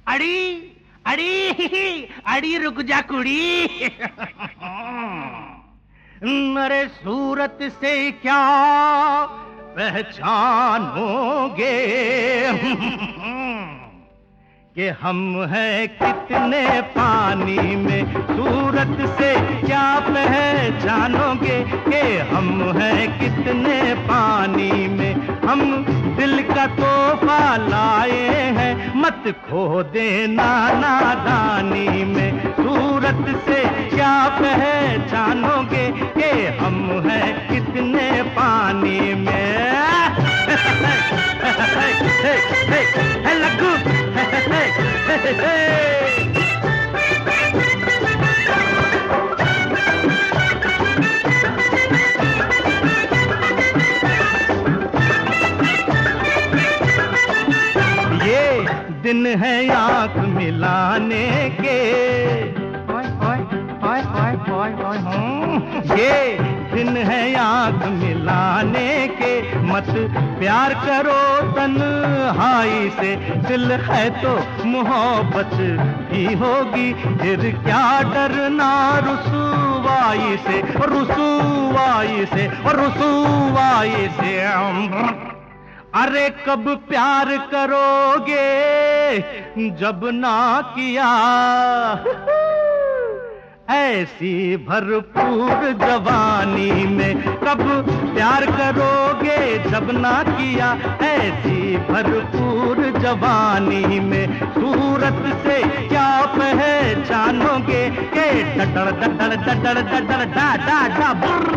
अड़ी अड़ी अड़ी रुक जा कुड़ी। अरे सूरत से क्या पहचानोगे कि हम हैं कितने पानी में, सूरत से क्या पहचानोगे कि हम हैं कितने पानी में। हम दिल का तोहफा लाए हैं, मत खो देना नादानी में। सूरत से क्या पहचानोगे कि हम हैं कितने पानी में। लग्गू ये दिन है आंख मिलाने के, ये दिन है आंख मिलाने के। मत प्यार करो तन्हाई से, दिल है तो मोहब्बत भी होगी। फिर क्या डरना रुसवाई से, रुसवाई से, रुसवाई से। अरे कब प्यार करोगे जब ना किया ऐसी भरपूर जवानी में। कब प्यार करोगे जब ना किया ऐसी भरपूर जवानी में। सूरत से क्या पहचानोगे के डडड़ डडड़ डडड़ डडड़ डा डा डा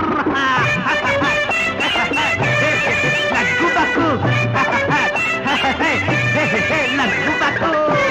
लग्गू बग्गू लग्गू बग्गू।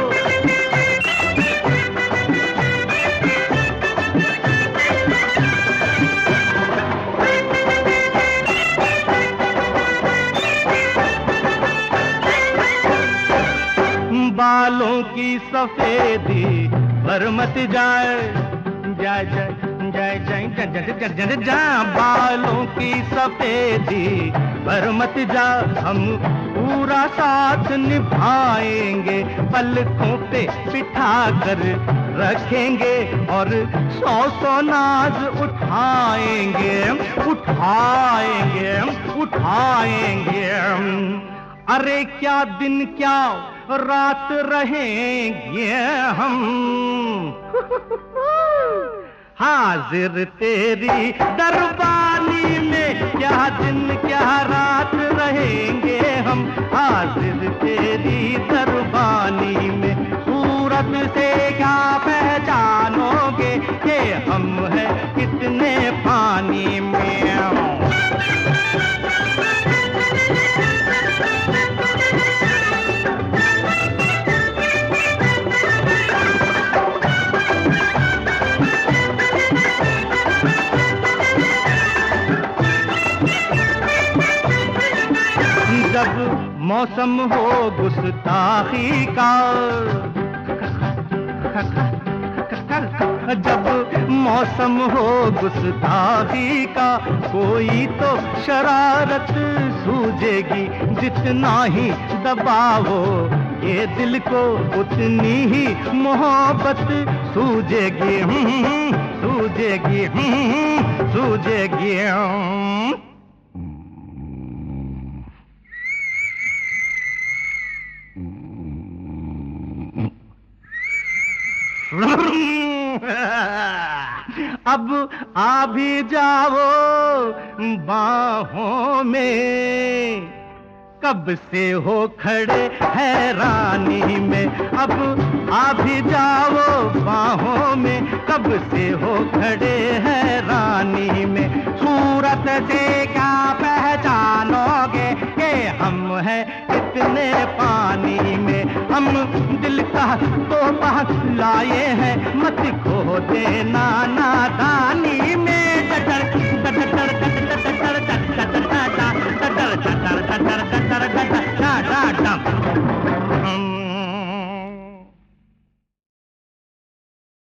बालों की सफेदी पर मत जाए, जाए जाए जाए जाए जाए जाए जाए। बालों की सफेदी पर मत जा, हम पूरा साथ निभाएंगे। पलकों पे बिठा कर रखेंगे और 100 नाज उठाएंगे, उठाएंगे, उठाएंगे। अरे क्या दिन क्या रात रहेंगे हम, हाजिर तेरी दरबानी में। क्या दिन क्या रात रहेंगे हम, हाजिर तेरी दरबानी में। सूरत से क्या पहचानोगे कि हम हैं कितने पानी में। जब मौसम हो गुस्ताखी का, जब मौसम हो गुस्ताखी का, कोई तो शरारत सूझेगी। जितना ही दबावो ये दिल को उतनी ही मोहब्बत सूझेगी, सूझेगी, सूझेगी। अब आ भी जाओ बाहों में, कब से हो खड़े हैरानी में। अब आ भी जाओ बाहों में, कब से हो खड़े हैरानी में। सूरत से क्या पहचानोगे कि हम हैं कितने पानी में। हम दिल का तोहफा लाए हैं, मत खो देना नादानी